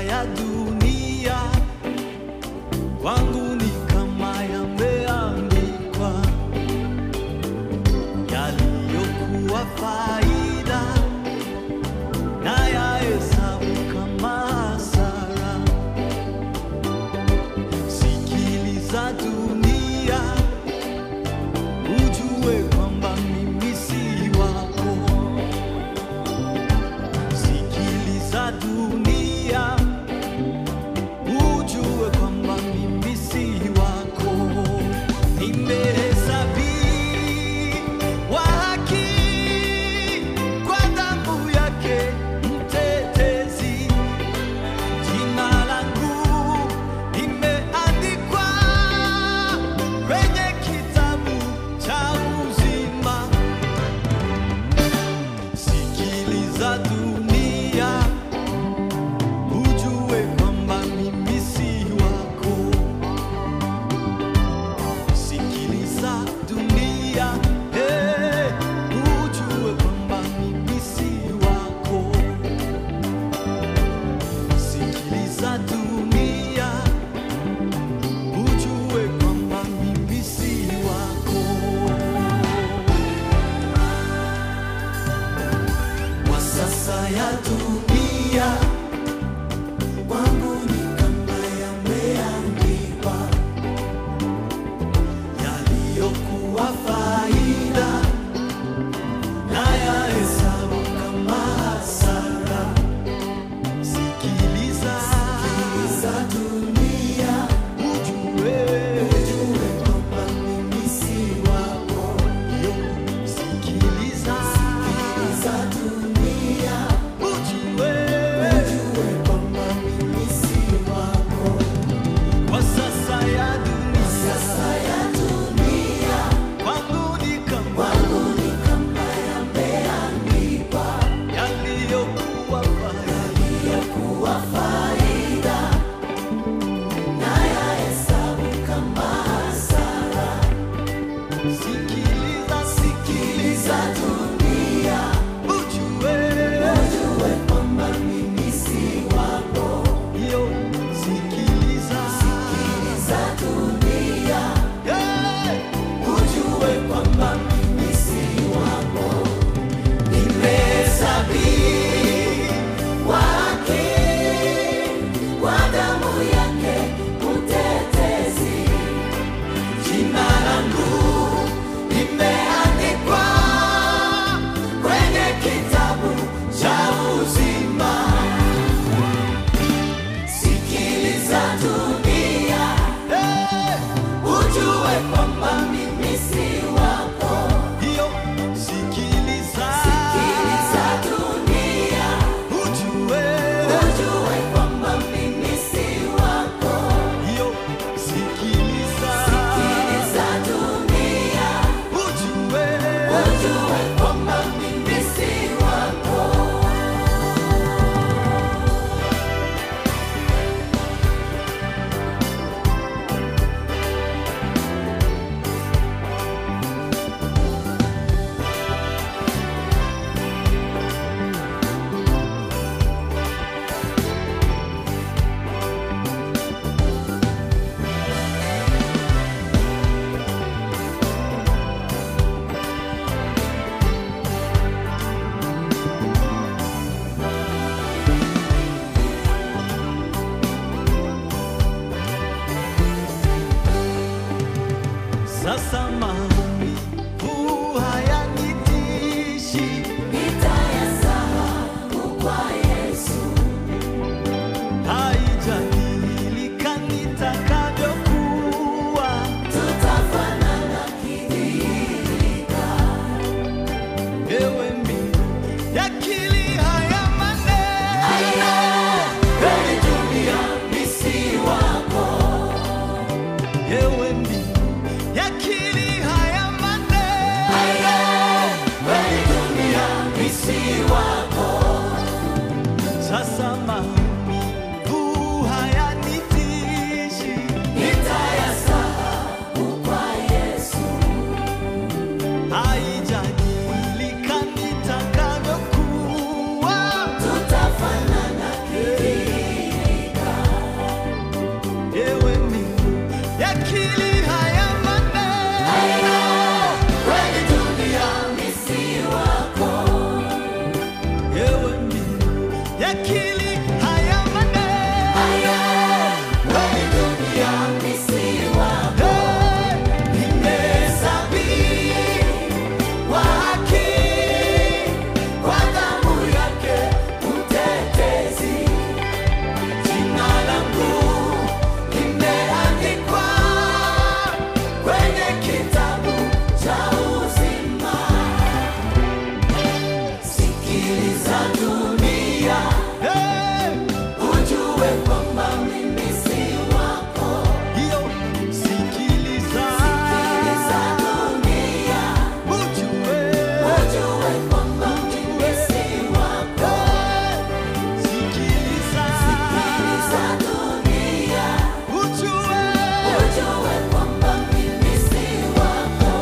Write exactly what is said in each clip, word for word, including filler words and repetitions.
ya dunia kwangu ni kama yameandikwa, yaliyokuwa faida na yahesabu kama hasara. Sikiliza dunia, ujue kwamba mimi si wako. Sikiliza dunia, ujue kwamba mimi si wako. Nimehesabiwa haki kwa damu yake mtetezi, jina langu limeandikwa kwenye kitabu cha uzima. Sikiliza dunia, ujue kwamba mimi si wako. Sikiliza dunia, eh, ujue kwamba mimi si wako. Sikiliza dunia, ujue kwamba mimi si wako. Kwa sasa ya dunia kwangu ni kama yameandikwa, yaliyokuwa faida na yahesabu kama hasara. Sikiliza dunia, ujue kwamba mimi si wako. Yo, sikiliza dunia, ujue kwamba mimi si wako. Kwa sasa ya dunia kwangu ni kama yameandikwa, yaliyokuwa faida na yahesabu kama hasara. Sikiliza dunia, ujue kwamba mimi si wako. Yo, sikiliza dunia, eh, ujue kwamba mimi si wako. Nimehesabiwa haki kwa damu yake mtetezi, jina langu limeandikwa kwenye kitabu cha uzima. Sikiliza dunia, eh, ujue kwamba mimi si wako. Yo, sikiliza dunia, ujue kwamba mimi si wako. Yo, sikiliza dunia, ujue kwamba mimi si wako. Sasa maumivu hayanitishi, nitayasahau kwa Yesu. Haijadilika nitakavyokuwa, tutafanana kidhihirika. Ewe mbingu yakili haya maneno, kweli dunia mimi si wako. Ewe mbingu yakili haya kitabu cha uzima. Sikiliza dunia, hey, ujue kwamba mimi si wako. Hiyo sikiliza, sikiliza dunia, ujue, ujue kwamba mimi si wako. Sikiliza, sikiliza dunia, ujue, ujue kwamba mimi si wako.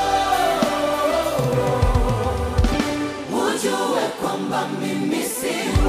Ujue kwamba mimi si